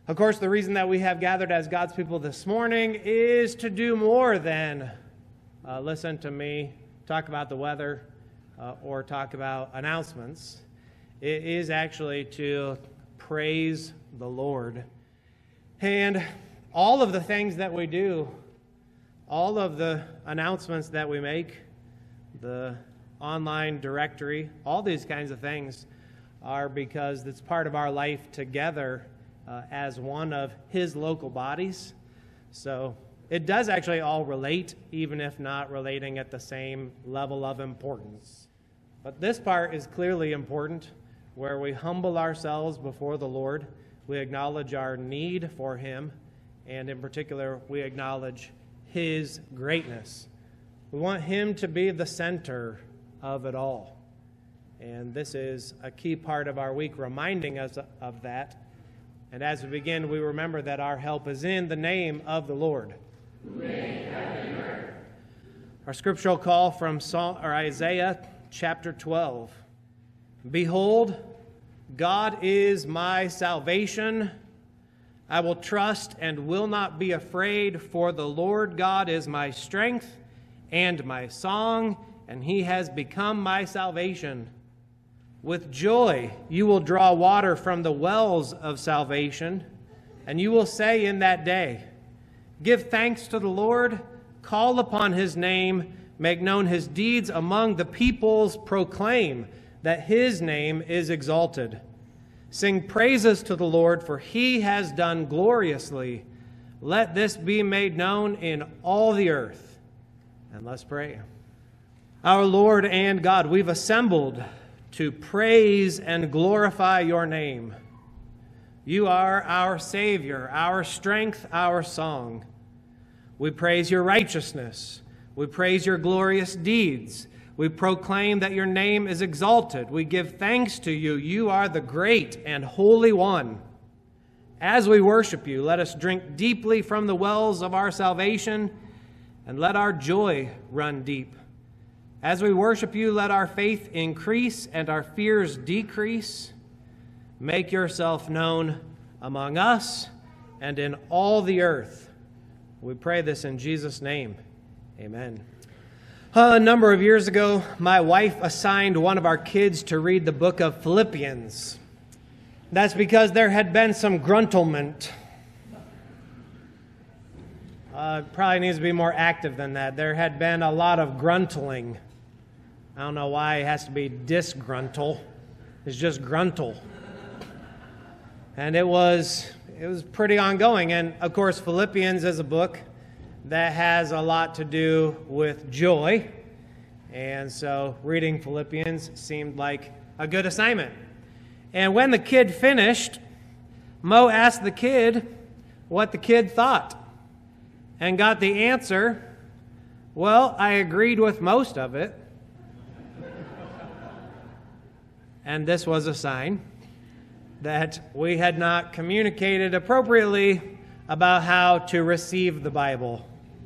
Of course, the reason that we have gathered as God's people this morning is to do more than listen to me talk about the weather or talk about announcements. It is actually to praise the Lord. And all of the things that we do, all of the announcements that we make, the online directory, all these kinds of things are because it's part of our life together as one of His local bodies. So it does actually all relate, even if not relating at the same level of importance. But this part is clearly important, where we humble ourselves before the Lord. We acknowledge our need for Him, and in particular, we acknowledge His greatness. We want Him to be the center of it all. And this is a key part of our week, reminding us of that. And as we begin, we remember that our help is in the name of the Lord. Our scriptural call from Isaiah chapter 12. Behold, God is my salvation. I will trust and will not be afraid, for the Lord God is my strength and my song, and He has become my salvation. With joy you will draw water from the wells of salvation, and you will say in that day, give thanks to the Lord, call upon His name, make known His deeds among the peoples, proclaim that His name is exalted. Sing praises to the Lord, for He has done gloriously. Let this be made known in all the earth. And let's pray. Our Lord and God, we've assembled to praise and glorify Your name. You are our Savior, our strength, our song. We praise Your righteousness. We praise Your glorious deeds. We proclaim that Your name is exalted. We give thanks to You. You are the great and holy one. As we worship You, let us drink deeply from the wells of our salvation, and let our joy run deep. As we worship You, let our faith increase and our fears decrease. Make Yourself known among us and in all the earth. We pray this in Jesus' name. Amen. A number of years ago, my wife assigned one of our kids to read the book of Philippians. That's because there had been some gruntlement. Probably needs to be more active than that. There had been a lot of gruntling. I don't know why it has to be disgruntle. It's just gruntle. And it was pretty ongoing. And of course, Philippians is a book that has a lot to do with joy. And so reading Philippians seemed like a good assignment. And when the kid finished, Mo asked the kid what the kid thought and got the answer, well, I agreed with most of it. And this was a sign that we had not communicated appropriately about how to receive the Bible.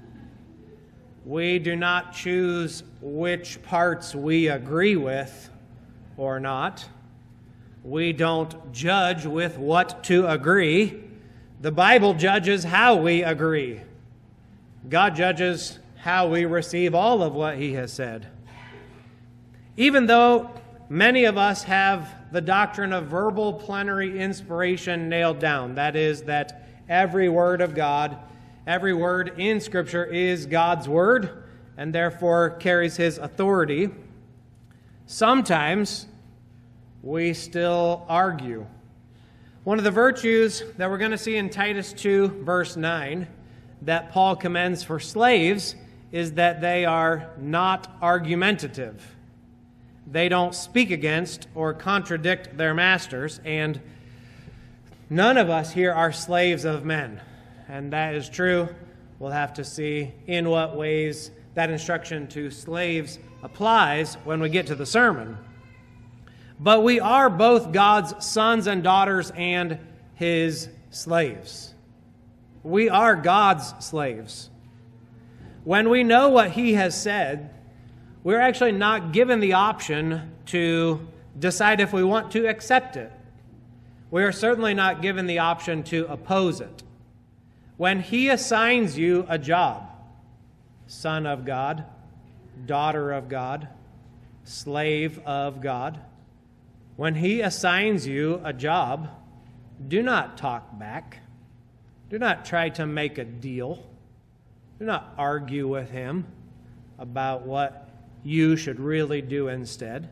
We do not choose which parts we agree with or not. We don't judge with what to agree. The Bible judges how we agree. God judges how we receive all of what He has said. Even though many of us have the doctrine of verbal plenary inspiration nailed down, that is, that every word of God, every word in Scripture is God's word and therefore carries His authority, sometimes we still argue. One of the virtues that we're going to see in Titus 2, verse 9, that Paul commends for slaves is that they are not argumentative. They don't speak against or contradict their masters, and none of us here are slaves of men. And that is true. We'll have to see in what ways that instruction to slaves applies when we get to the sermon. But we are both God's sons and daughters and His slaves. We are God's slaves. When we know what He has said, we're actually not given the option to decide if we want to accept it. we are certainly not given the option to oppose it. When He assigns you a job, son of God, daughter of God, slave of God, when He assigns you a job, do not talk back. Do not try to make a deal. Do not argue with Him about what you should really do instead.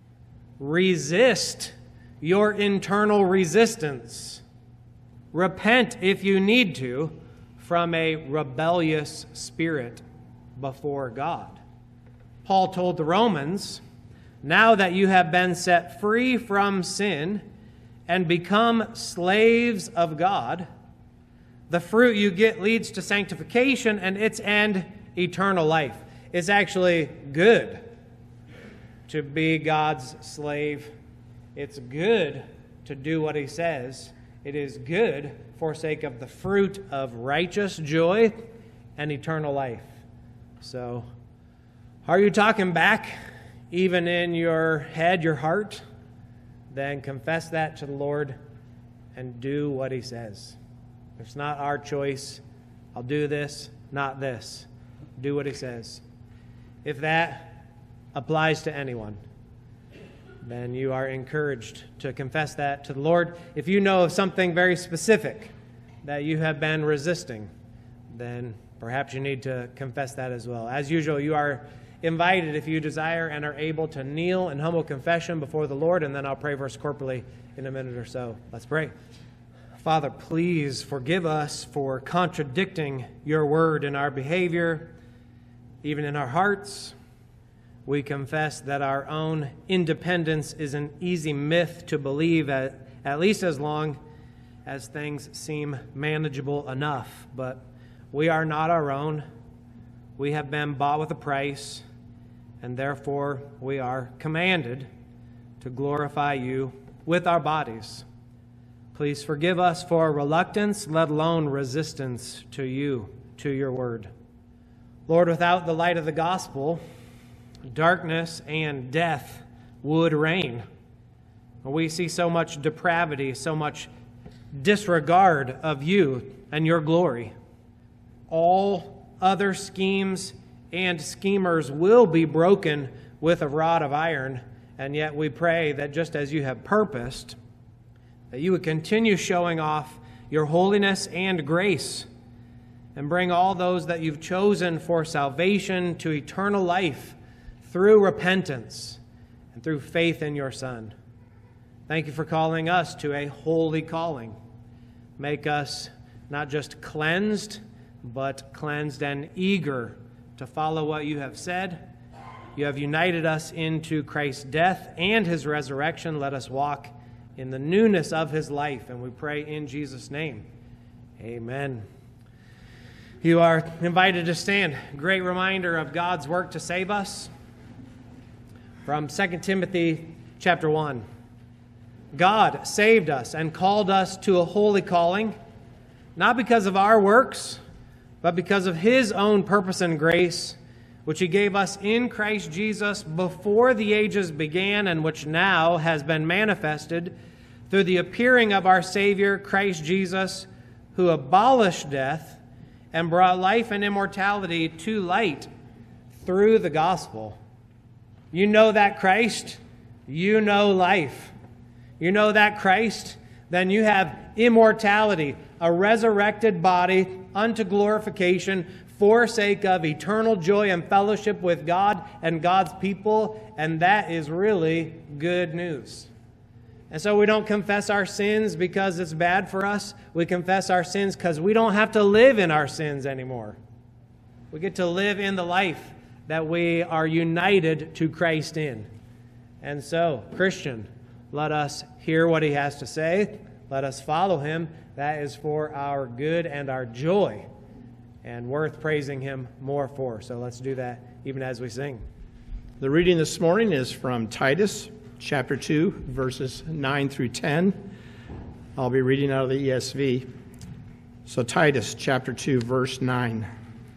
Resist your internal resistance. Repent if you need to from a rebellious spirit before God. Paul told the Romans, now that you have been set free from sin and become slaves of God, the fruit you get leads to sanctification and its end, eternal life. It's actually good to be God's slave. It's good to do what He says. It is good for sake of the fruit of righteous joy and eternal life. So, are you talking back, even in your head, your heart? Then confess that to the Lord and do what He says. It's not our choice. I'll do this, not this. Do what He says. If that applies to anyone, then you are encouraged to confess that to the Lord. If you know of something very specific that you have been resisting, then perhaps you need to confess that as well. As usual, you are invited, if you desire and are able, to kneel in humble confession before the Lord, and then I'll pray for us corporately in a minute or so. Let's pray. Father, please forgive us for contradicting your word in our behavior, even in our hearts. We confess that our own independence is an easy myth to believe, at least as long as things seem manageable enough. But we are not our own. We have been bought with a price, and therefore we are commanded to glorify you with our bodies. Please forgive us for reluctance, let alone resistance to you, to your word. Lord, without the light of the gospel, darkness and death would reign. We see so much depravity, so much disregard of you and your glory. All other schemes and schemers will be broken with a rod of iron, and yet we pray that just as you have purposed, that you would continue showing off your holiness and grace and bring all those that you've chosen for salvation to eternal life through repentance and through faith in your Son. Thank you for calling us to a holy calling. Make us not just cleansed, but cleansed and eager to follow what you have said. You have united us into Christ's death and his resurrection. Let us walk in the newness of his life, and we pray in Jesus' name. Amen. You are invited to stand. Great reminder of God's work to save us. From 2 Timothy chapter 1. God saved us and called us to a holy calling, not because of our works, but because of his own purpose and grace, which he gave us in Christ Jesus before the ages began, and which now has been manifested through the appearing of our Savior, Christ Jesus, who abolished death and brought life and immortality to light through the gospel. You know that Christ, you know life. You know that Christ, then you have immortality, a resurrected body unto glorification for sake of eternal joy and fellowship with God and God's people, and that is really good news. And so we don't confess our sins because it's bad for us. We confess our sins because we don't have to live in our sins anymore. We get to live in the life that we are united to Christ in. And so, Christian, let us hear what he has to say. Let us follow him. That is for our good and our joy, and worth praising him more for. So let's do that even as we sing. The reading this morning is from Titus chapter 2, verses 9 through 10. I'll be reading out of the ESV. So Titus chapter 2, verse 9.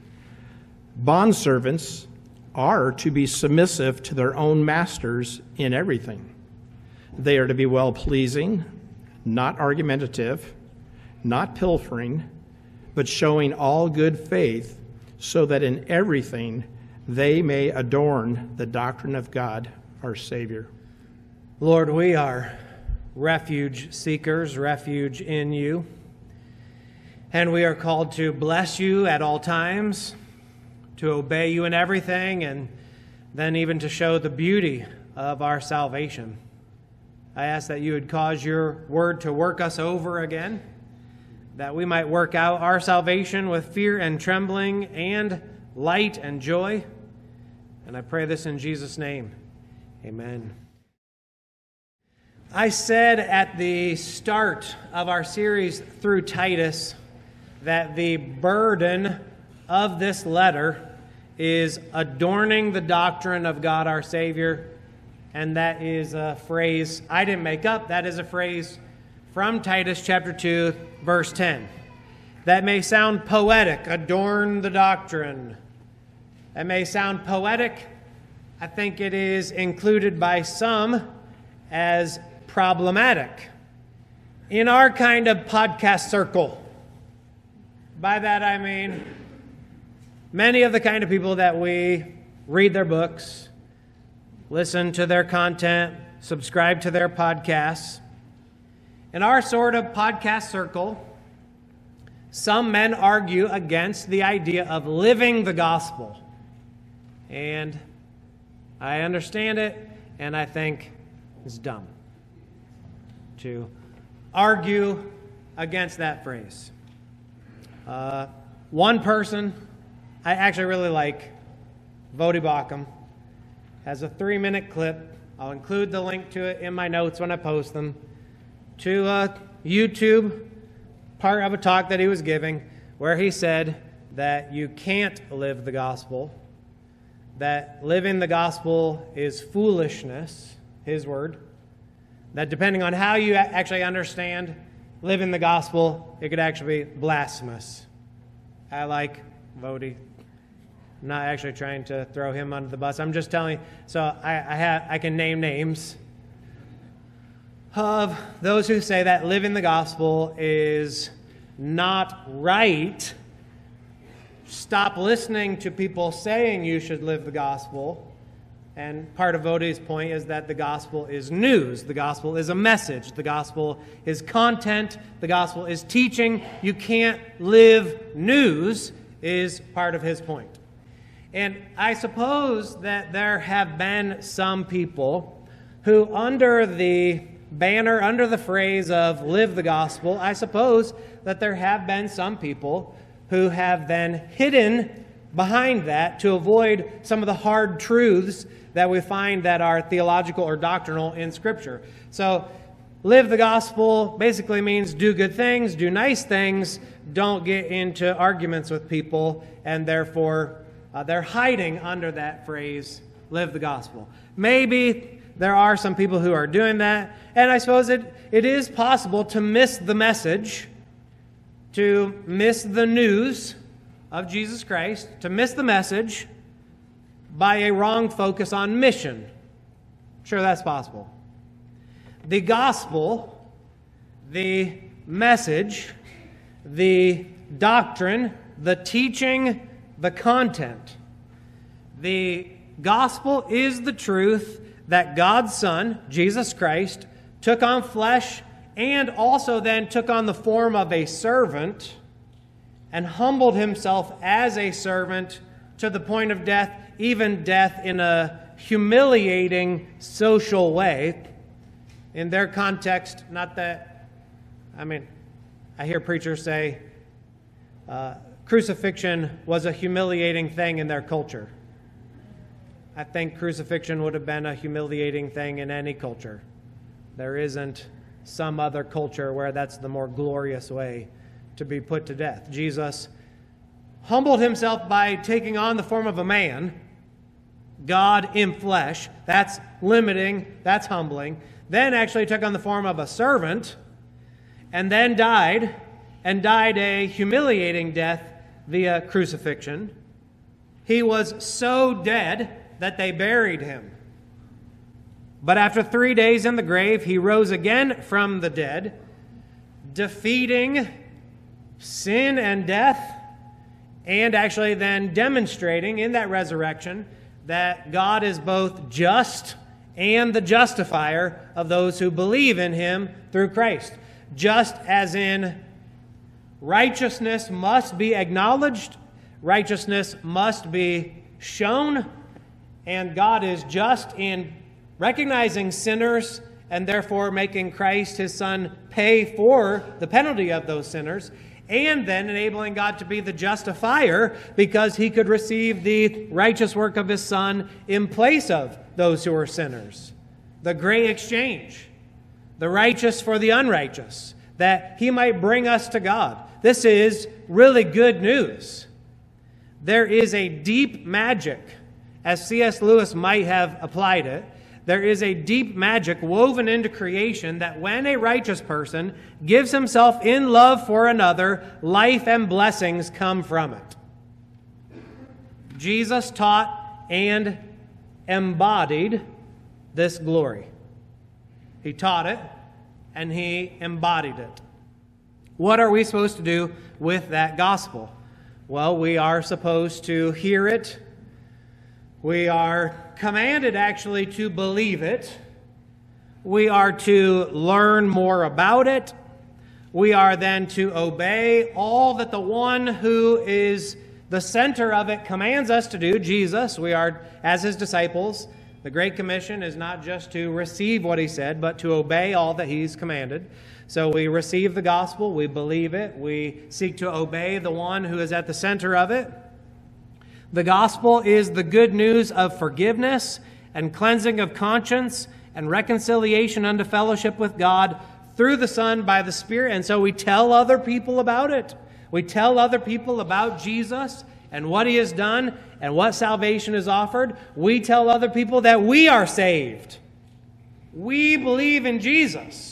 Bondservants are to be submissive to their own masters in everything. They are to be well-pleasing, not argumentative, not pilfering, but showing all good faith, so that in everything they may adorn the doctrine of God, our Savior. Lord, we are refuge seekers, refuge in you. And we are called to bless you at all times, to obey you in everything, and then even to show the beauty of our salvation. I ask that you would cause your word to work us over again, that we might work out our salvation with fear and trembling and light and joy. And I pray this in Jesus' name. Amen. I said at the start of our series through Titus that the burden of this letter is adorning the doctrine of God our Savior, and that is a phrase I didn't make up. That is a phrase from Titus chapter 2, verse 10. That may sound poetic, adorn the doctrine. That may sound poetic. I think it is included by some as problematic in our kind of podcast circle. By that I mean many of the kind of people that we read their books, listen to their content, subscribe to their podcasts. In our sort of podcast circle, some men argue against the idea of living the gospel. And I understand it, and I think it's dumb to argue against that phrase. One person I actually really like, Voddie Baucham, has a 3-minute clip. I'll include the link to it in my notes when I post them, to a YouTube part of a talk that he was giving where he said that you can't live the gospel, that living the gospel is foolishness, his word, that depending on how you actually understand living the gospel, it could actually be blasphemous. I like Voddie. I'm not actually trying to throw him under the bus. I'm just telling you. So I can name names of those who say that living the gospel is not right. Stop listening to people saying you should live the gospel. And part of Voddie's point is that the gospel is news. The gospel is a message. The gospel is content. The gospel is teaching. You can't live news is part of his point. And I suppose that there have been some people who, under the banner, under the phrase of live the gospel, I suppose that there have been some people who have then hidden behind that to avoid some of the hard truths that we find that are theological or doctrinal in Scripture. So, live the gospel basically means do good things, do nice things, don't get into arguments with people, and therefore they're hiding under that phrase, live the gospel. Maybe there are some people who are doing that, and I suppose it is possible to miss the message, to miss the news of Jesus Christ, to miss the message by a wrong focus on mission. Sure, that's possible. The gospel, the message, the doctrine, the teaching, the content. The gospel is the truth that God's Son, Jesus Christ, took on flesh and also then took on the form of a servant and humbled himself as a servant to the point of death, even death in a humiliating social way. In their context, not that, I hear preachers say crucifixion was a humiliating thing in their culture. I think crucifixion would have been a humiliating thing in any culture. There isn't some other culture where that's the more glorious way to be put to death. Jesus humbled himself by taking on the form of a man, God in flesh. That's limiting, that's humbling. Then actually took on the form of a servant, and then died a humiliating death via crucifixion. He was so dead that they buried him. But after 3 days in the grave, he rose again from the dead, defeating sin and death, and actually then demonstrating in that resurrection that God is both just and the justifier of those who believe in him through Christ. Just as in righteousness must be acknowledged, righteousness must be shown, and God is just in recognizing sinners and therefore making Christ, his Son, pay for the penalty of those sinners, and then enabling God to be the justifier because he could receive the righteous work of his Son in place of those who are sinners. The great exchange, the righteous for the unrighteous, that he might bring us to God. This is really good news. There is a deep magic, as C.S. Lewis might have applied it. There is a deep magic woven into creation that when a righteous person gives himself in love for another, life and blessings come from it. Jesus taught and embodied this glory. He taught it and he embodied it. What are we supposed to do with that gospel? Well, we are supposed to hear it. We are commanded actually to believe it. We are to learn more about it. We are then to obey all that the one who is the center of it commands us to do, Jesus. We are, as his disciples, the Great Commission is not just to receive what he said, but to obey all that he's commanded. So we receive the gospel, we believe it, we seek to obey the one who is at the center of it. The gospel is the good news of forgiveness and cleansing of conscience and reconciliation unto fellowship with God through the Son by the Spirit. And so we tell other people about it. We tell other people about Jesus and what he has done and what salvation is offered. We tell other people that we are saved. We believe in Jesus.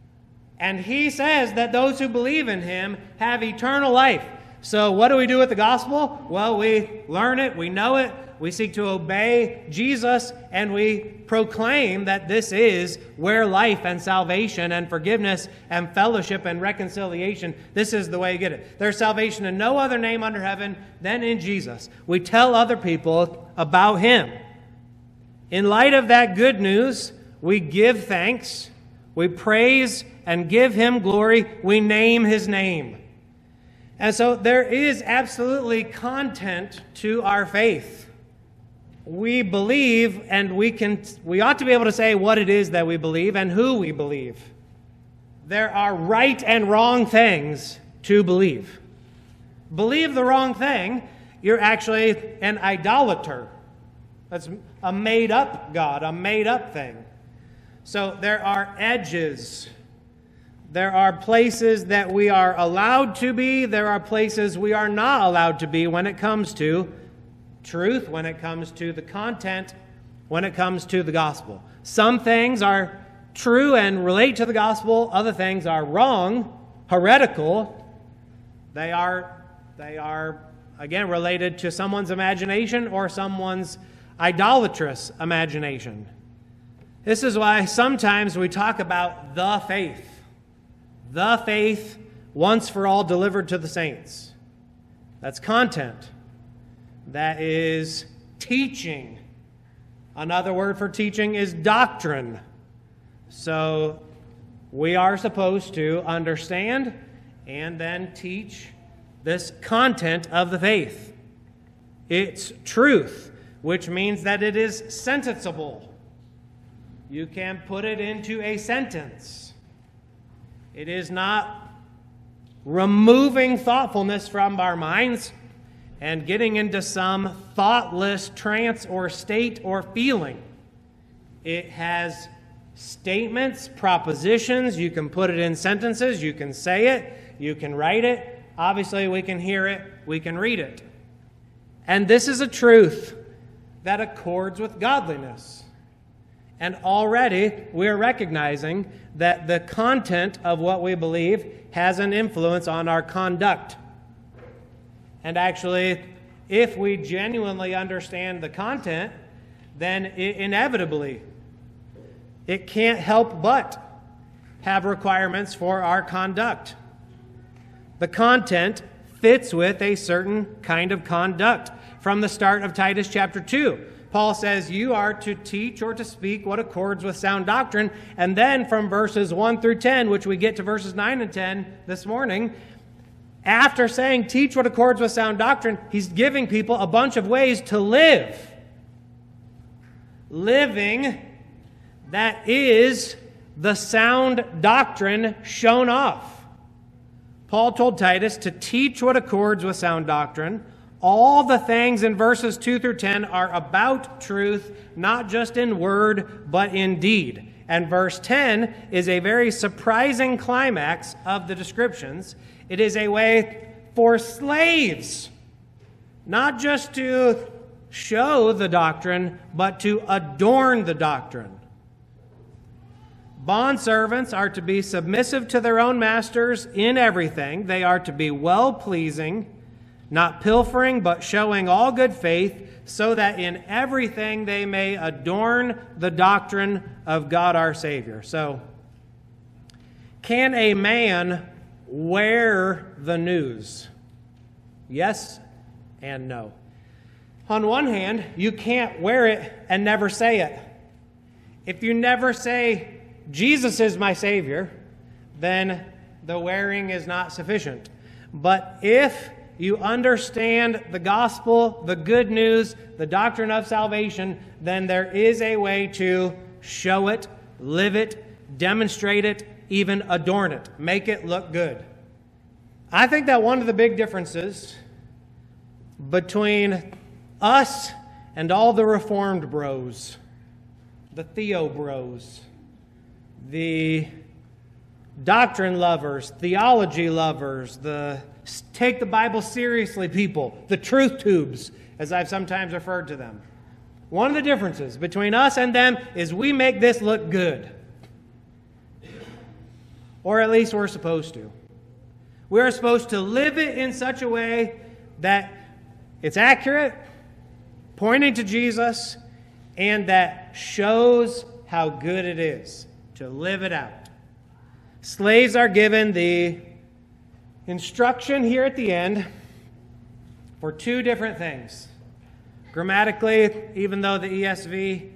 And he says that those who believe in him have eternal life. So what do we do with the gospel? Well, we learn it, we know it, we seek to obey Jesus, and we proclaim that this is where life and salvation and forgiveness and fellowship and reconciliation, this is the way you get it. There's salvation in no other name under heaven than in Jesus. We tell other people about him. In light of that good news, we give thanks, we praise and give him glory, we name his name. And so there is absolutely content to our faith. We believe, and we ought to be able to say what it is that we believe and who we believe. There are right and wrong things to believe. Believe the wrong thing, you're actually an idolater. That's a made-up God, a made-up thing. So there are edges. There are places that we are allowed to be. There are places we are not allowed to be when it comes to truth, when it comes to the content, when it comes to the gospel. Some things are true and relate to the gospel. Other things are wrong, heretical. They are again, related to someone's imagination or someone's idolatrous imagination. This is why sometimes we talk about the faith. The faith once for all delivered to the saints. That's content. That is teaching. Another word for teaching is doctrine. So we are supposed to understand and then teach this content of the faith. It's truth, which means that it is sentenceable. You can put it into a sentence. It is not removing thoughtfulness from our minds and getting into some thoughtless trance or state or feeling. It has statements, propositions. You can put it in sentences. You can say it. You can write it. Obviously, we can hear it. We can read it. And this is a truth that accords with godliness. And already we are recognizing that the content of what we believe has an influence on our conduct. And actually, if we genuinely understand the content, then inevitably it can't help but have requirements for our conduct. The content fits with a certain kind of conduct. From the start of Titus chapter 2, Paul says you are to teach or to speak what accords with sound doctrine. And then from verses 1 through 10, which we get to verses 9 and 10 this morning, after saying teach what accords with sound doctrine, he's giving people a bunch of ways to live. Living that is the sound doctrine shown off. Paul told Titus to teach what accords with sound doctrine. All the things in verses 2 through 10 are about truth, not just in word, but in deed. And verse 10 is a very surprising climax of the descriptions. It is a way for slaves, not just to show the doctrine, but to adorn the doctrine. Bondservants are to be submissive to their own masters in everything. They are to be well-pleasing, not pilfering, but showing all good faith, so that in everything they may adorn the doctrine of God our Savior. So, can a man wear the news? Yes and no. On one hand, you can't wear it and never say it. If you never say, Jesus is my Savior, then the wearing is not sufficient. But if you understand the gospel, the good news, the doctrine of salvation, then there is a way to show it, live it, demonstrate it, even adorn it, make it look good. I think that one of the big differences between us and all the Reformed bros, the Theo bros, the doctrine lovers, theology lovers, the take the Bible seriously people, the truth tubes, as I've sometimes referred to them. One of the differences between us and them is we make this look good. Or at least we're supposed to. We're supposed to live it in such a way that it's accurate, pointing to Jesus, and that shows how good it is to live it out. Slaves are given the instruction here at the end for two different things. Grammatically, even though the ESV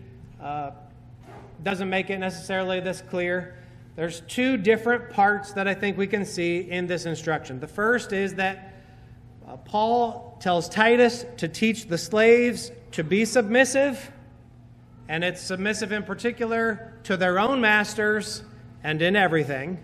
doesn't make it necessarily this clear, there's two different parts that I think we can see in this instruction. The first is that Paul tells Titus to teach the slaves to be submissive, and it's submissive in particular to their own masters and in everything.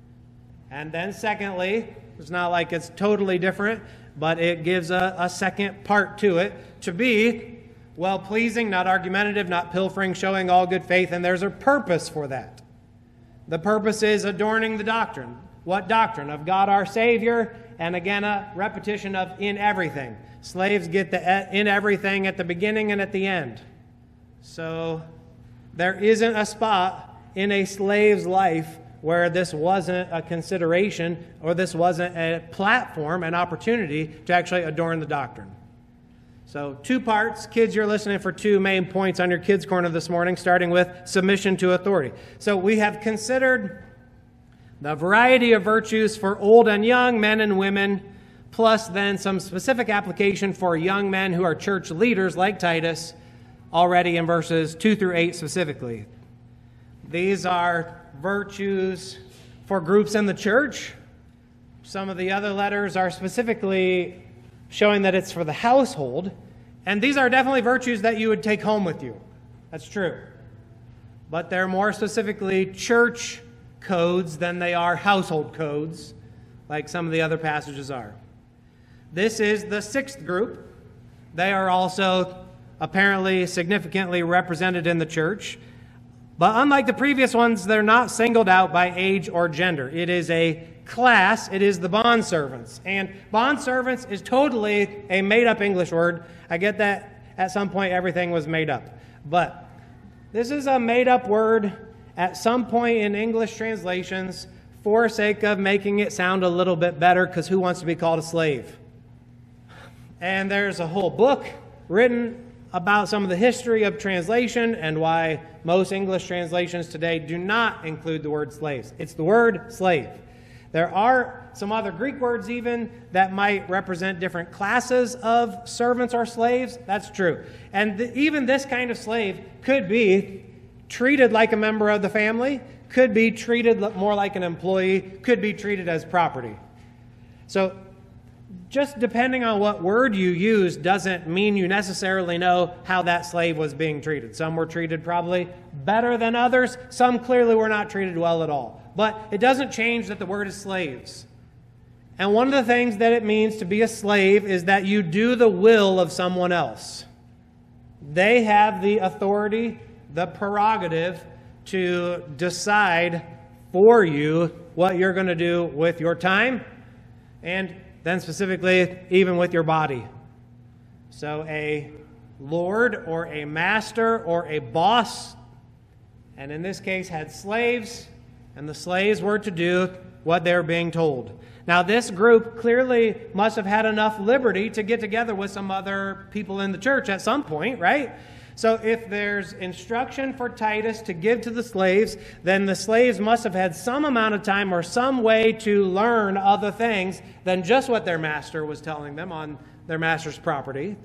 And then secondly, it's not like it's totally different, but it gives a second part to it, to be well-pleasing, not argumentative, not pilfering, showing all good faith, and there's a purpose for that. The purpose is adorning the doctrine. What doctrine? Of God our Savior, and again a repetition of in everything. Slaves get the in everything at the beginning and at the end. So there isn't a spot in a slave's life where this wasn't a consideration or this wasn't a platform, an opportunity to actually adorn the doctrine. So 2 parts. Kids, you're listening for 2 main points on your Kids' Corner this morning, starting with submission to authority. So we have considered the variety of virtues for old and young, men and women, plus then some specific application for young men who are church leaders like Titus, already in verses 2 through 8 specifically. These are virtues for groups in the church. Some of the other letters are specifically showing that it's for the household. And these are definitely virtues that you would take home with you. That's true. But they're more specifically church codes than they are household codes, like some of the other passages are. This is the 6th group. They are also apparently significantly represented in the church. But unlike the previous ones, they're not singled out by age or gender. It is a class. It is the bondservants. And bondservants is totally a made-up English word. I get that at some point everything was made up. But this is a made-up word at some point in English translations for sake of making it sound a little bit better, because who wants to be called a slave? And there's a whole book written about some of the history of translation and why most English translations today do not include the word slaves. It's the word slave. There are some other Greek words even that might represent different classes of servants or slaves. That's true. And even this kind of slave could be treated like a member of the family, could be treated more like an employee, could be treated as property. So just depending on what word you use doesn't mean you necessarily know how that slave was being treated. Some were treated probably better than others. Some clearly were not treated well at all. But it doesn't change that the word is slaves. And one of the things that it means to be a slave is that you do the will of someone else. They have the authority, the prerogative to decide for you what you're going to do with your time, and then specifically even with your body. So a lord or a master or a boss, and in this case had slaves, and the slaves were to do what they were being told. Now this group clearly must have had enough liberty to get together with some other people in the church at some point, right? So if there's instruction for Titus to give to the slaves, then the slaves must have had some amount of time or some way to learn other things than just what their master was telling them on their master's property.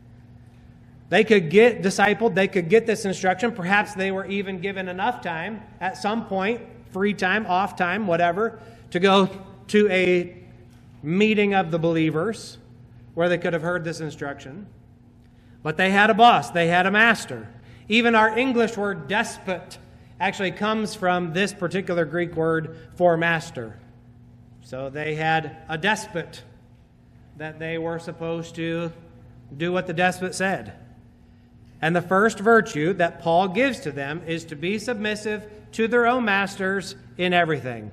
They could get discipled, they could get this instruction. Perhaps they were even given enough time at some point, free time, off time, whatever, to go to a meeting of the believers where they could have heard this instruction. But they had a boss, they had a master. Even our English word despot actually comes from this particular Greek word for master. So they had a despot that they were supposed to do what the despot said. And the first virtue that Paul gives to them is to be submissive to their own masters in everything.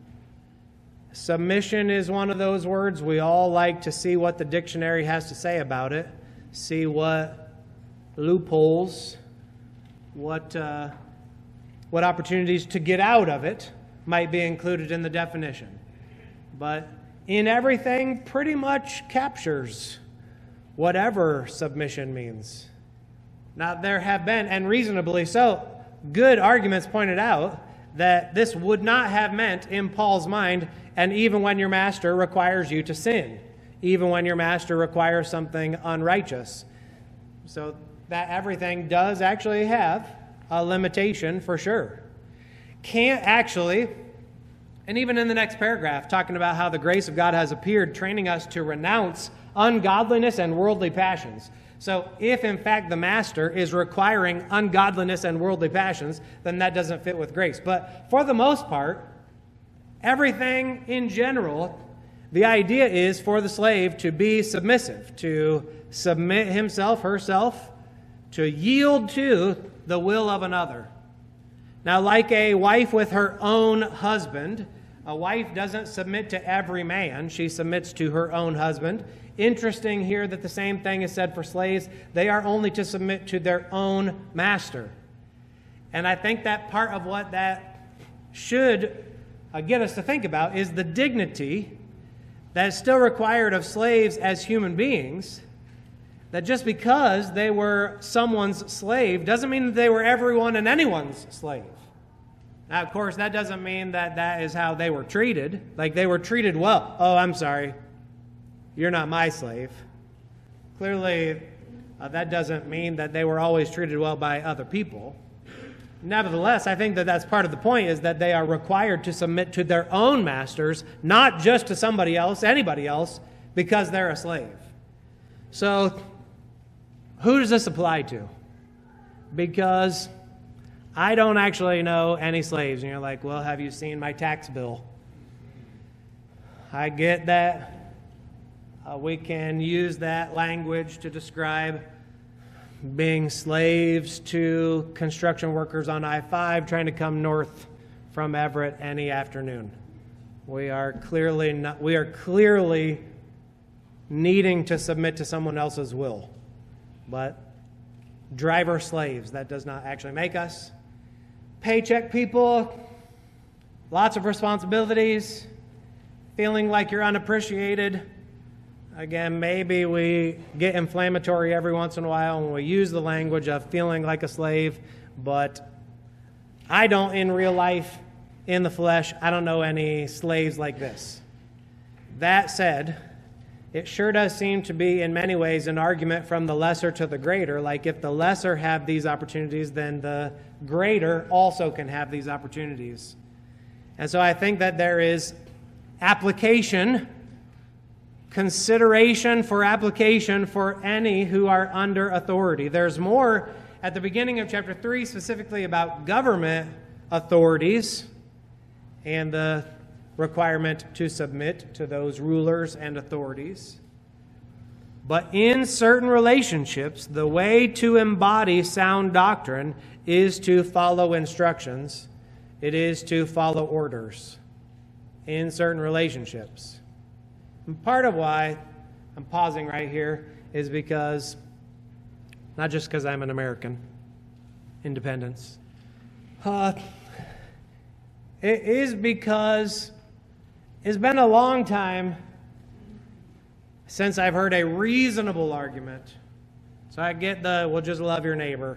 Submission is one of those words we all like to see what the dictionary has to say about it. See what loopholes, what opportunities to get out of it might be included in the definition. But in everything pretty much captures whatever submission means. Now there have been, and reasonably so, good arguments pointed out that this would not have meant in Paul's mind, and even when your master requires you to sin, even when your master requires something unrighteous. So that everything does actually have a limitation for sure. Can't actually, and even in the next paragraph, talking about how the grace of God has appeared, training us to renounce ungodliness and worldly passions. So if in fact the master is requiring ungodliness and worldly passions, then that doesn't fit with grace. But for the most part, everything in general, the idea is for the slave to be submissive, to submit himself, herself, to yield to the will of another. Now, like a wife with her own husband, a wife doesn't submit to every man. She submits to her own husband. Interesting here that the same thing is said for slaves. They are only to submit to their own master. And I think that part of what that should get us to think about is the dignity that is still required of slaves as human beings, that just because they were someone's slave doesn't mean that they were everyone and anyone's slave. Now, of course, that doesn't mean that that is how they were treated. Like they were treated well. Oh, I'm sorry. You're not my slave. Clearly, that doesn't mean that they were always treated well by other people. Nevertheless, I think that that's part of the point, is that they are required to submit to their own masters, not just to somebody else, anybody else, because they're a slave. So, who does this apply to? Because I don't actually know any slaves. And you're like, well, have you seen my tax bill? I get that. We can use that language to describe being slaves to construction workers on I-5 trying to come north from Everett any afternoon. We are clearly needing to submit to someone else's will. But driver slaves, that does not actually make us. Paycheck people, lots of responsibilities, feeling like you're unappreciated. again, maybe we get inflammatory every once in a while when we use the language of feeling like a slave, but I don't in real life, in the flesh, I don't know any slaves like this. That said, it sure does seem to be in many ways an argument from the lesser to the greater. Like if the lesser have these opportunities, then the greater also can have these opportunities. And so I think that there is application, consideration for application for any who are under authority. There's more at the beginning of chapter 3 specifically about government authorities and the requirement to submit to those rulers and authorities. But in certain relationships, the way to embody sound doctrine is to follow instructions. It is to follow orders in certain relationships. And part of why I'm pausing right here is because, not just because I'm an American, independence. It is because it's been a long time since I've heard a reasonable argument. So I get the, well, just love your neighbor.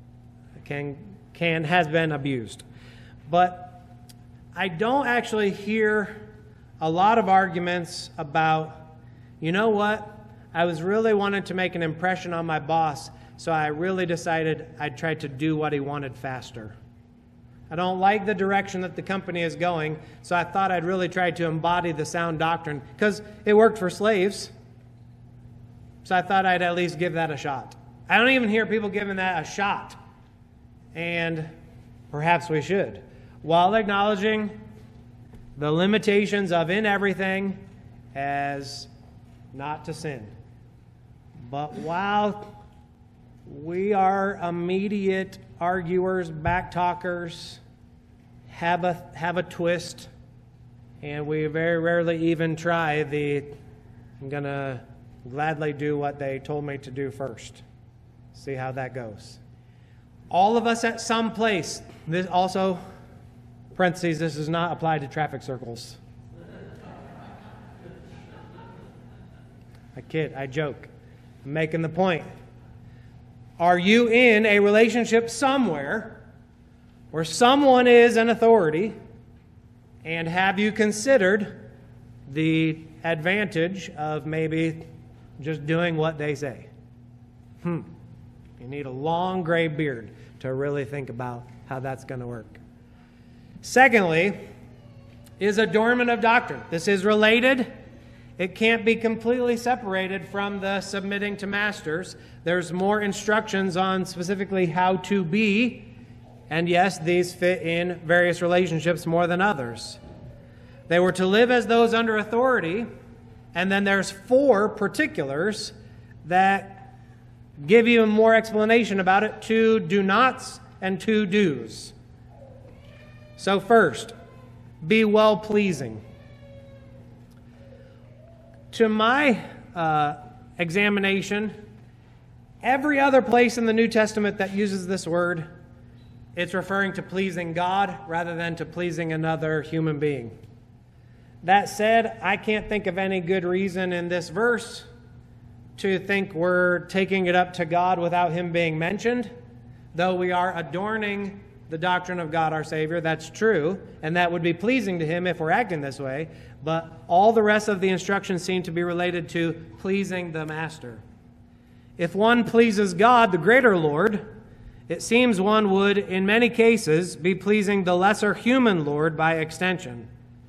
Has been abused. But I don't actually hear a lot of arguments about, you know what, I was really wanting to make an impression on my boss, so I really decided I'd try to do what he wanted faster. I don't like the direction that the company is going, so I thought I'd really try to embody the sound doctrine, because it worked for slaves. So I thought I'd at least give that a shot. I don't even hear people giving that a shot. And perhaps we should, while acknowledging the limitations of in everything as not to sin. But while we are immediate arguers, backtalkers, have a twist, and we very rarely even try I'm going to gladly do what they told me to do first. See how that goes. All of us at some place, this also, parentheses, this does not apply to traffic circles. I kid, I joke. I'm making the point. Are you in a relationship somewhere where someone is an authority, and have you considered the advantage of maybe just doing what they say? You need a long gray beard to really think about how that's going to work. Secondly, is adornment of doctrine. This is related. It can't be completely separated from the submitting to masters. There's more instructions on specifically how to be, and yes, these fit in various relationships more than others. They were to live as those under authority, and then there's 4 particulars that give even more explanation about it, 2 do-nots and 2 do's. So first, be well-pleasing. To my examination, every other place in the New Testament that uses this word, it's referring to pleasing God rather than to pleasing another human being. That said, I can't think of any good reason in this verse to think we're taking it up to God without Him being mentioned, though we are adorning the doctrine of God our Savior. That's true, and that would be pleasing to Him if we're acting this way, but all the rest of the instructions seem to be related to pleasing the Master. If one pleases God, the greater Lord, it seems one would, in many cases, be pleasing the lesser human Lord by extension.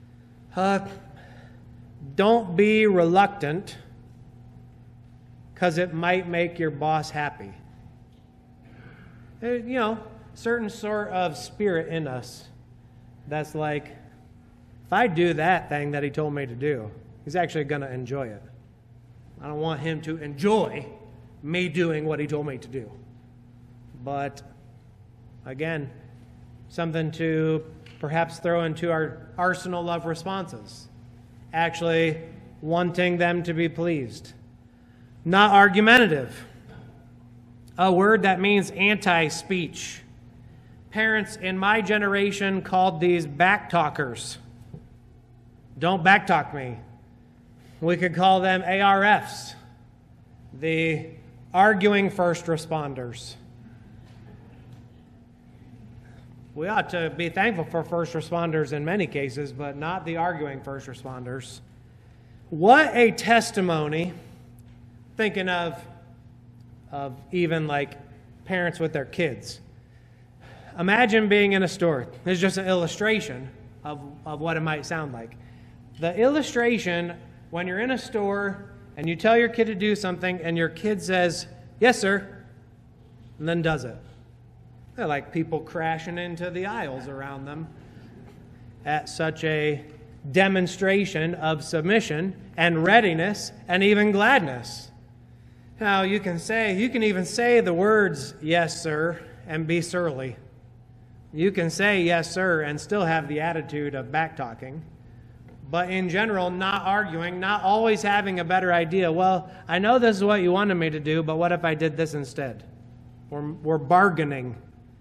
Don't be reluctant, because it might make your boss happy. Certain sort of spirit in us that's like, if I do that thing that he told me to do, he's actually going to enjoy it. I don't want him to enjoy me doing what he told me to do. But, again, something to perhaps throw into our arsenal of responses. Actually wanting them to be pleased. Not argumentative. A word that means anti-speech. Parents in my generation called these backtalkers. Don't backtalk me. We could call them ARFs, the arguing first responders. We ought to be thankful for first responders in many cases, but not the arguing first responders. What a testimony, thinking of even like parents with their kids. Imagine being in a store. This is just an illustration of what it might sound like. The illustration, when you're in a store and you tell your kid to do something and your kid says, "Yes, sir," and then does it. They're like people crashing into the aisles around them at such a demonstration of submission and readiness and even gladness. Now, you can even say the words, "Yes, sir," and be surly. You can say, "Yes, sir," and still have the attitude of back-talking. But in general, not arguing, not always having a better idea. Well, I know this is what you wanted me to do, but what if I did this instead? We're bargaining.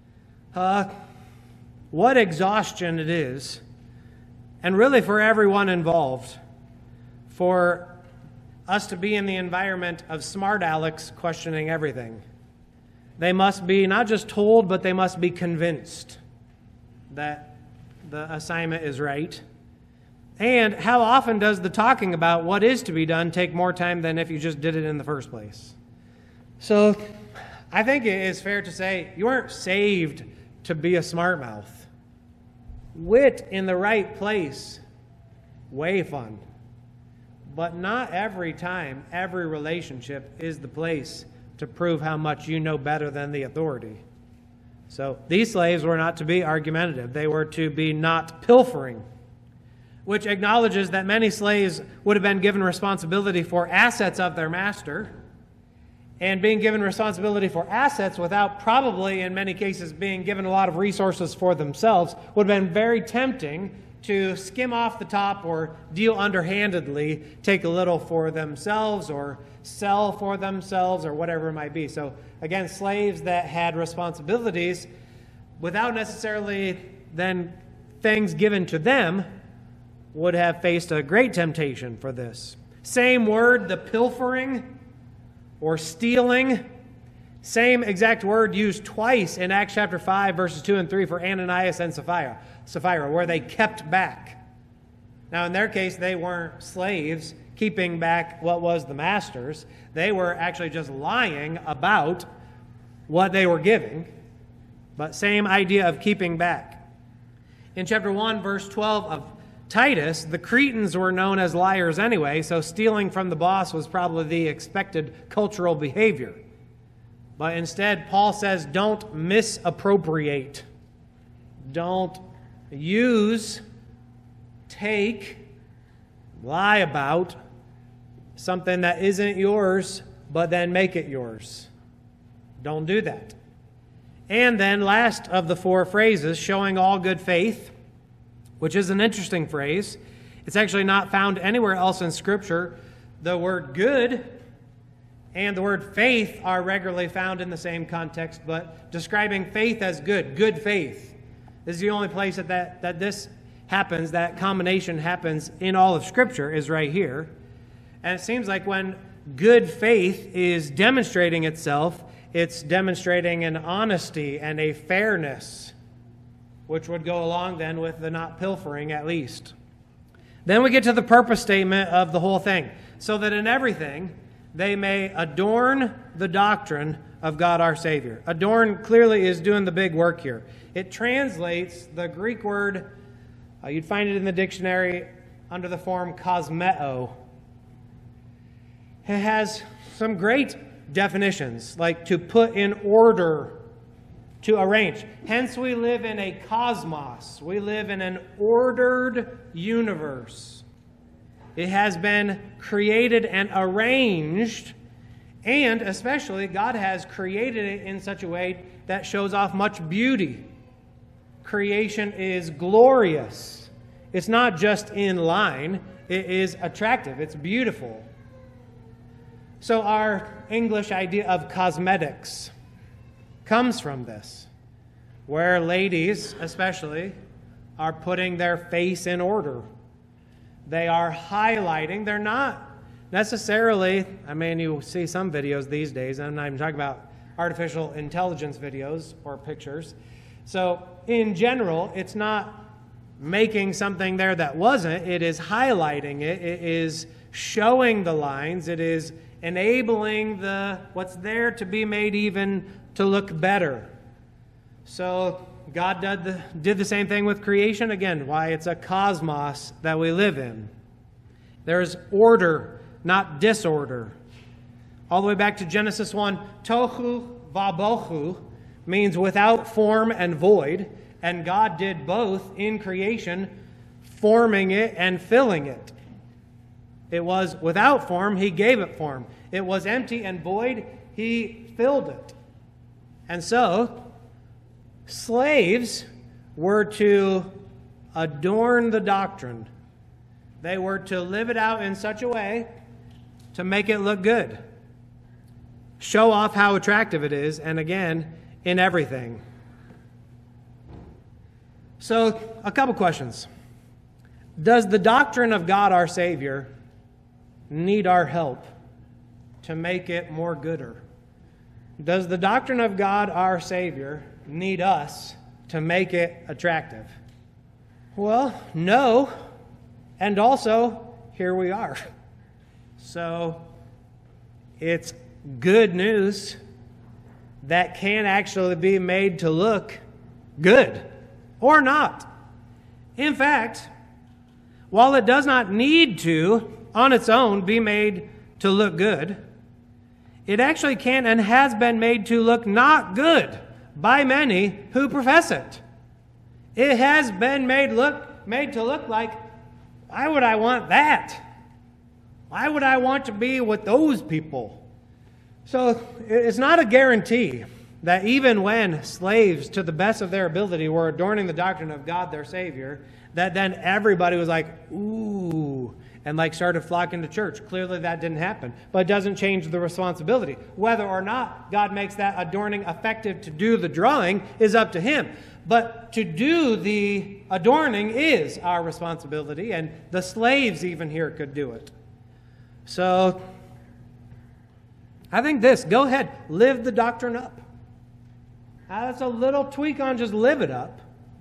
What exhaustion it is, and really for everyone involved, for us to be in the environment of smart Alex questioning everything. They must be not just told, but they must be convinced that the assignment is right. And how often does the talking about what is to be done take more time than if you just did it in the first place? So I think it is fair to say you weren't saved to be a smart mouth. Wit in the right place, way fun. But not every time, every relationship is the place to prove how much you know better than the authority. So these slaves were not to be argumentative. They were to be not pilfering, which acknowledges that many slaves would have been given responsibility for assets of their master, and being given responsibility for assets without probably, in many cases, being given a lot of resources for themselves would have been very tempting to skim off the top or deal underhandedly, take a little for themselves or sell for themselves or whatever it might be. So again, slaves that had responsibilities without necessarily then things given to them would have faced a great temptation for this. Same word, the pilfering or stealing, same exact word used twice in Acts chapter 5, verses 2 and 3 for Ananias and Sapphira, where they kept back. Now, in their case, they weren't slaves keeping back what was the master's. They were actually just lying about what they were giving, but same idea of keeping back. In chapter 1, verse 12 of Titus, the Cretans were known as liars anyway, so stealing from the boss was probably the expected cultural behavior. But instead, Paul says, don't misappropriate. Don't use, take, lie about something that isn't yours, but then make it yours. Don't do that. And then last of the four phrases, showing all good faith, which is an interesting phrase. It's actually not found anywhere else in Scripture. The word good and the word faith are regularly found in the same context, but describing faith as good faith. This is the only place that this happens, that combination happens in all of Scripture, is right here. And it seems like when good faith is demonstrating itself, it's demonstrating an honesty and a fairness, which would go along then with the not pilfering at least. Then we get to the purpose statement of the whole thing, so that in everything they may adorn the doctrine of God our Savior. Adorn clearly is doing the big work here. It translates the Greek word, you'd find it in the dictionary under the form cosmeo. It has some great definitions, like to put in order, to arrange. Hence, we live in a cosmos. We live in an ordered universe. It has been created and arranged, and especially God has created it in such a way that shows off much beauty. Creation is glorious. It's not just in line. It is attractive. It's beautiful. So our English idea of cosmetics comes from this, where ladies especially are putting their face in order. They are highlighting. They're not necessarily, I mean, you see some videos these days, I'm not even talking about artificial intelligence videos or pictures. So in general, it's not making something there that wasn't. It is highlighting it. It is showing the lines. It is enabling what's there to be made even to look better. So God did the same thing with creation. Again, why it's a cosmos that we live in. There's order, not disorder. All the way back to Genesis 1, tohu vabohu means without form and void, and God did both in creation, forming it and filling it. It was without form, He gave it form. It was empty and void, He filled it. And so, slaves were to adorn the doctrine. They were to live it out in such a way to make it look good. Show off how attractive it is, and again, in everything. So, a couple questions. Does the doctrine of God our Savior need our help to make it more gooder? Does the doctrine of God our Savior need us to make it attractive? Well, no. And also, here we are. So, it's good news that can actually be made to look good or not. In fact, while it does not need to, on its own, be made to look good, it actually can and has been made to look not good by many who profess it. It has been made to look like, why would I want that? Why would I want to be with those people? So it's not a guarantee that even when slaves, to the best of their ability, were adorning the doctrine of God their Savior, that then everybody was like, ooh, and like started flocking to church. Clearly that didn't happen. But it doesn't change the responsibility. Whether or not God makes that adorning effective to do the drawing is up to Him. But to do the adorning is our responsibility, and the slaves even here could do it. So I think go ahead, live the doctrine up. That's a little tweak on just live it up.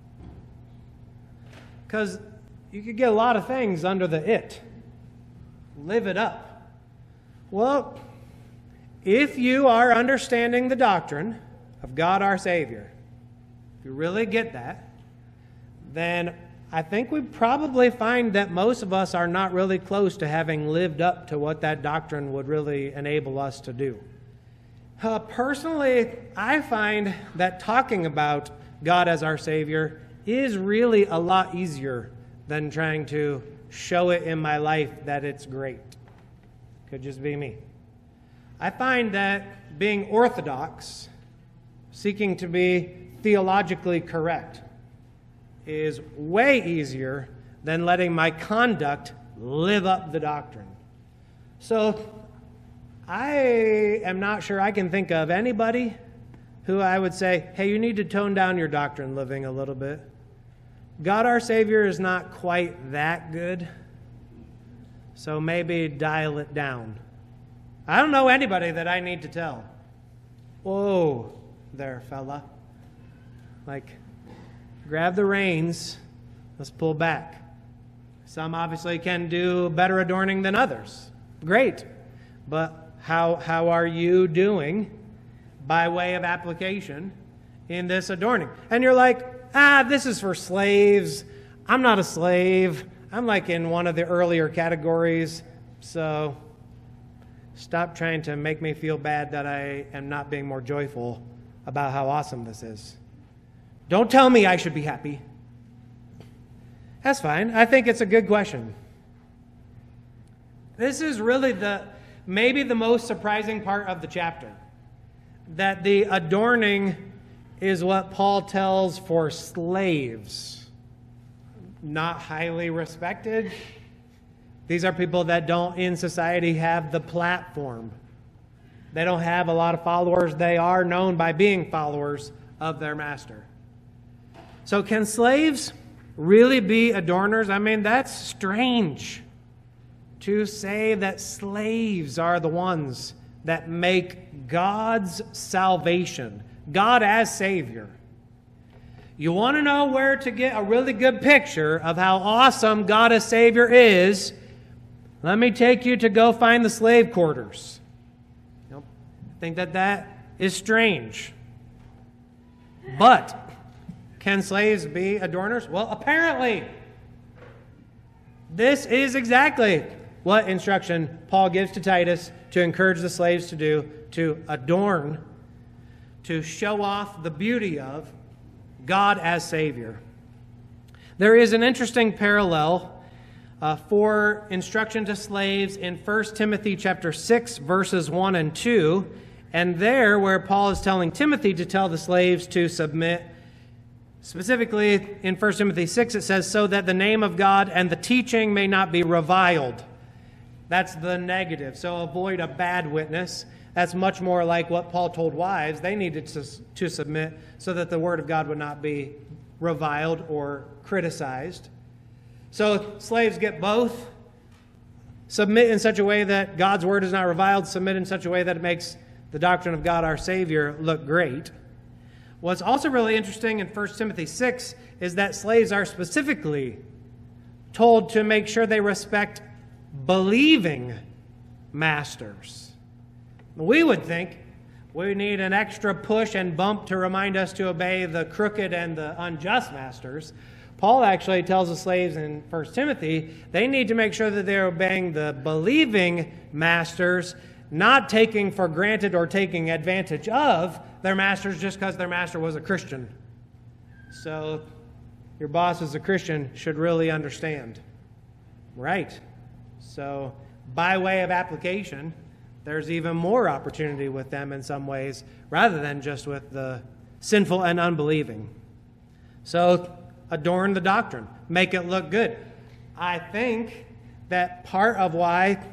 Because you could get a lot of things under the it. Live it up. Well, if you are understanding the doctrine of God our Savior, if you really get that, then I think we probably find that most of us are not really close to having lived up to what that doctrine would really enable us to do. Personally, I find that talking about God as our Savior is really a lot easier than trying to show it in my life that it's great. Could just be me. I find that being orthodox, seeking to be theologically correct, is way easier than letting my conduct live up the doctrine. So I am not sure I can think of anybody who I would say, hey, you need to tone down your doctrine living a little bit. God our Savior is not quite that good, so maybe dial it down. I don't know anybody that I need to tell, whoa there, fella. Like, grab the reins, let's pull back. Some obviously can do better adorning than others. Great. But how are you doing by way of application in this adorning? And you're like, this is for slaves. I'm not a slave. I'm like in one of the earlier categories. So stop trying to make me feel bad that I am not being more joyful about how awesome this is. Don't tell me I should be happy. That's fine. I think it's a good question. This is really maybe the most surprising part of the chapter. That the adorning is what Paul tells for slaves. Not highly respected. These are people that don't in society have the platform. They don't have a lot of followers. They are known by being followers of their master. So can slaves really be adorners? I mean, that's strange to say that slaves are the ones that make God's salvation, God as Savior. You want to know where to get a really good picture of how awesome God as Savior is? Let me take you to go find the slave quarters. I think that is strange. But can slaves be adorners? Well, apparently. This is exactly what instruction Paul gives to Titus to encourage the slaves to do, to adorn, to show off the beauty of God as Savior. There is an interesting parallel for instruction to slaves in 1 Timothy chapter 6, verses 1 and 2, and there where Paul is telling Timothy to tell the slaves to submit. Specifically, in 1 Timothy 6, it says, so that the name of God and the teaching may not be reviled. That's the negative. So avoid a bad witness. That's much more like what Paul told wives. They needed to submit so that the word of God would not be reviled or criticized. So slaves get both. Submit in such a way that God's word is not reviled. Submit in such a way that it makes the doctrine of God our Savior look great. What's also really interesting in 1 Timothy 6 is that slaves are specifically told to make sure they respect believing masters. We would think we need an extra push and bump to remind us to obey the crooked and the unjust masters. Paul actually tells the slaves in 1 Timothy they need to make sure that they're obeying the believing masters, not taking for granted or taking advantage of their masters just because their master was a Christian. So your boss as a Christian should really understand. Right. So by way of application, there's even more opportunity with them in some ways rather than just with the sinful and unbelieving. So adorn the doctrine. Make it look good. I think that part of why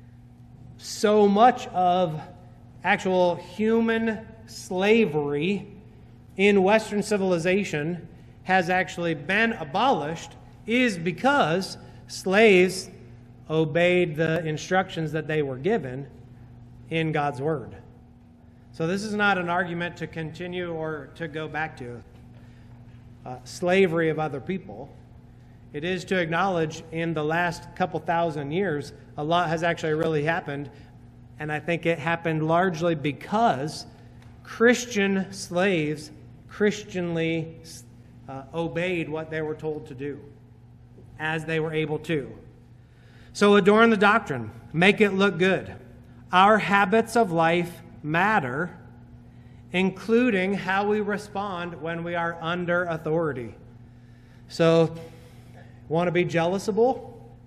so much of actual human slavery in Western civilization has actually been abolished is because slaves obeyed the instructions that they were given in God's Word. So this is not an argument to continue or to go back to slavery of other people. It is to acknowledge in the last couple thousand years, a lot has actually really happened, and I think it happened largely because Christian slaves Christianly obeyed what they were told to do as they were able to. So adorn the doctrine. Make it look good. Our habits of life matter, including how we respond when we are under authority. So, want to be jealousable?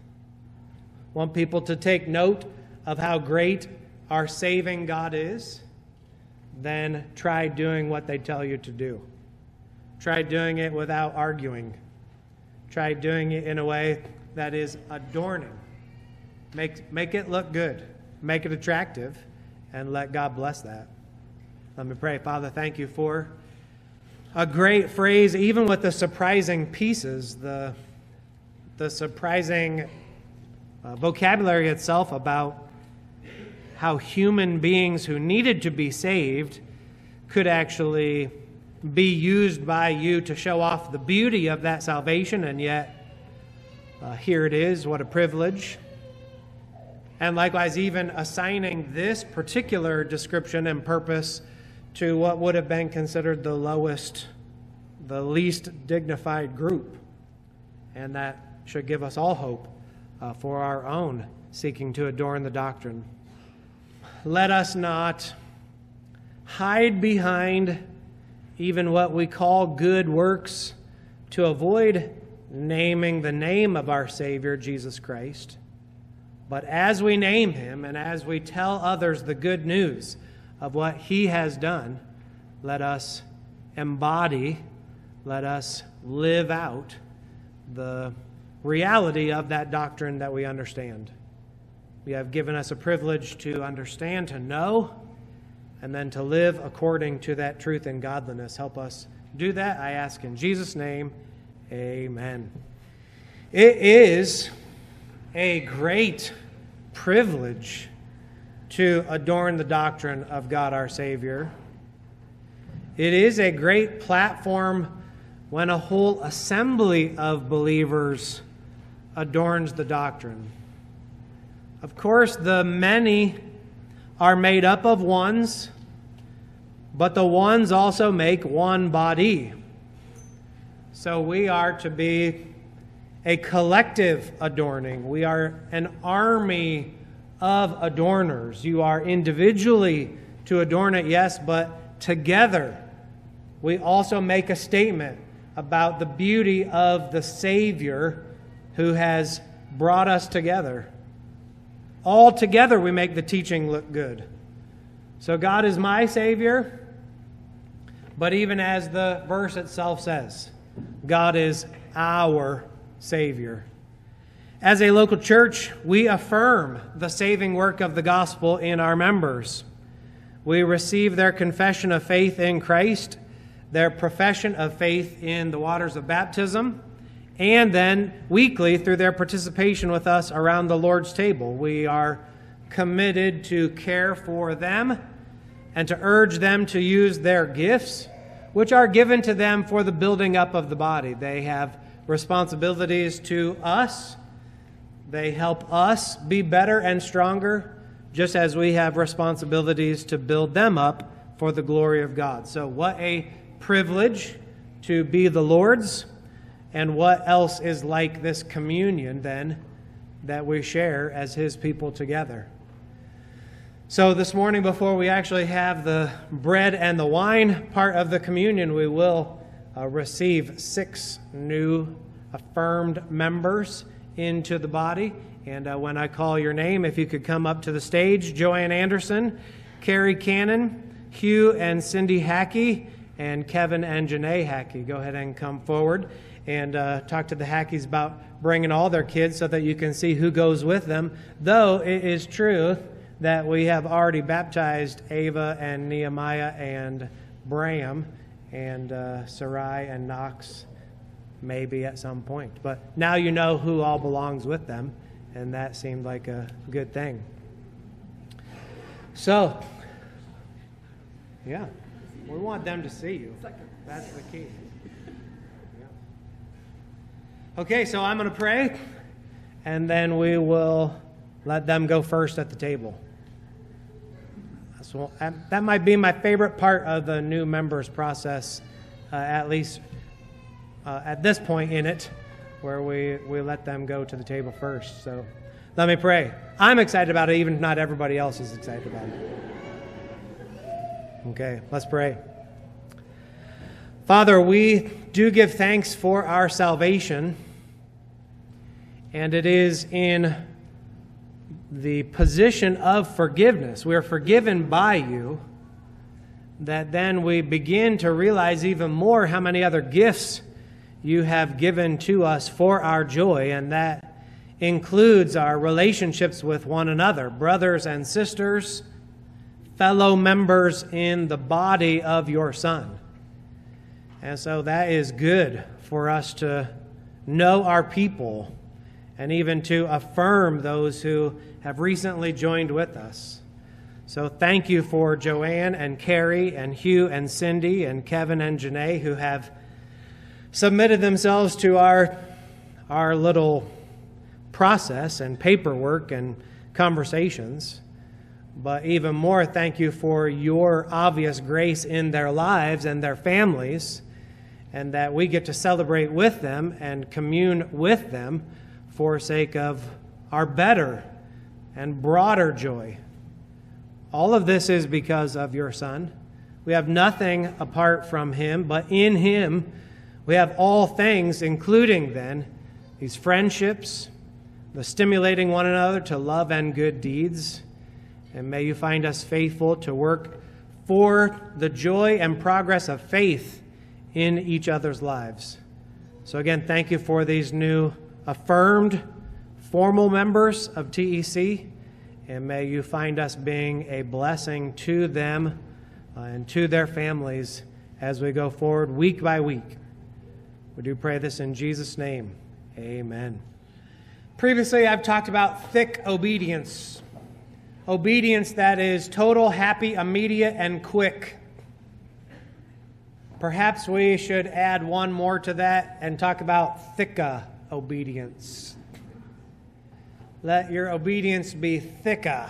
Want people to take note of how great our saving God is? Then try doing what they tell you to do. Try doing it without arguing. Try doing it in a way that is adorning. Make it look good. Make it attractive, and let God bless that. Let me pray. Father, thank you for a great phrase, even with the surprising pieces, the surprising vocabulary itself about how human beings who needed to be saved could actually be used by you to show off the beauty of that salvation, and yet here it is. What a privilege. And likewise, even assigning this particular description and purpose to what would have been considered the lowest, the least dignified group. And that should give us all hope for our own seeking to adorn the doctrine. Let us not hide behind even what we call good works to avoid naming the name of our Savior, Jesus Christ. But as we name him and as we tell others the good news of what he has done, let us embody, let us live out the reality of that doctrine that we understand. You have given us a privilege to understand, to know, and then to live according to that truth and godliness. Help us do that, I ask in Jesus' name. Amen. It is a great privilege to adorn the doctrine of God our Savior. It is a great platform when a whole assembly of believers adorns the doctrine. Of course, the many are made up of ones, but the ones also make one body. So we are to be a collective adorning. We are an army of adorners. You are individually to adorn it, yes, but together we also make a statement about the beauty of the Savior who has brought us together. All together we make the teaching look good. So God is my Savior, but even as the verse itself says, God is our Savior. As a local church, we affirm the saving work of the gospel in our members. We receive their confession of faith in Christ, their profession of faith in the waters of baptism, and then weekly through their participation with us around the Lord's table. We are committed to care for them and to urge them to use their gifts, which are given to them for the building up of the body. They have responsibilities to us. They help us be better and stronger, just as we have responsibilities to build them up for the glory of God. So what a privilege to be the Lord's. And what else is like this communion, then, that we share as His people together? So this morning, before we actually have the bread and the wine part of the communion, we will receive 6 new affirmed members into the body. And when I call your name, if you could come up to the stage, Joanne Anderson, Carrie Cannon, Hugh and Cindy Hackey, and Kevin and Janae Hackey. Go ahead and come forward and talk to the Hackeys about bringing all their kids so that you can see who goes with them. Though it is true that we have already baptized Ava and Nehemiah and Bram and Sarai and Knox maybe at some point. But now you know who all belongs with them, and that seemed like a good thing. So, yeah, we want them to see you. That's the key. Okay, so I'm going to pray, and then we will let them go first at the table. So that might be my favorite part of the new members process, at least at this point in it, where we let them go to the table first. So let me pray. I'm excited about it, even if not everybody else is excited about it. Okay, let's pray. Father, we do give thanks for our salvation, and it is in the position of forgiveness. We are forgiven by you, that then we begin to realize even more how many other gifts you have given to us for our joy, and that includes our relationships with one another, brothers and sisters, fellow members in the body of your Son. And so that is good for us to know our people and even to affirm those who have recently joined with us. So thank you for Joanne and Carrie and Hugh and Cindy and Kevin and Janae, who have submitted themselves to our little process and paperwork and conversations. But even more, thank you for your obvious grace in their lives and their families, and that we get to celebrate with them and commune with them for sake of our better and broader joy. All of this is because of your Son. We have nothing apart from Him, but in Him we have all things, including then these friendships, the stimulating one another to love and good deeds. And may you find us faithful to work for the joy and progress of faith in each other's lives. So again, thank you for these new affirmed formal members of TEC, and may you find us being a blessing to them and to their families as we go forward week by week. We do pray this in Jesus' name. Amen. Previously, I've talked about thick obedience. Obedience that is total, happy, immediate, and quick. Perhaps we should add one more to that and talk about thicka obedience. Let your obedience be thicka.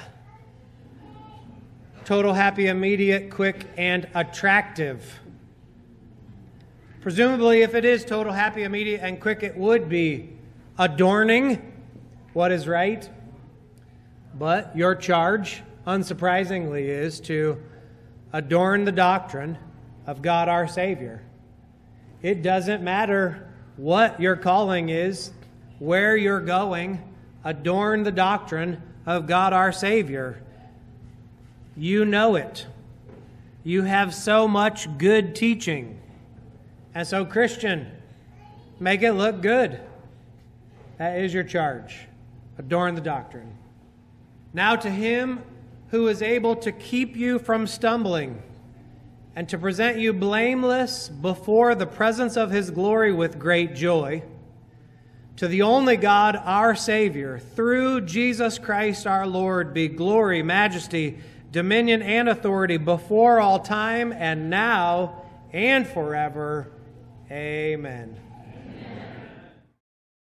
Total, happy, immediate, quick, and attractive. Presumably, if it is total, happy, immediate, and quick, it would be adorning what is right. But your charge, unsurprisingly, is to adorn the doctrine of God our Savior. It doesn't matter what your calling is, where you're going, adorn the doctrine of God our Savior. You know it. You have so much good teaching. And so, Christian, make it look good. That is your charge. Adorn the doctrine. Now to him who is able to keep you from stumbling and to present you blameless before the presence of his glory with great joy, to the only God, our Savior, through Jesus Christ our Lord, be glory, majesty, dominion, and authority before all time and now and forever. Amen.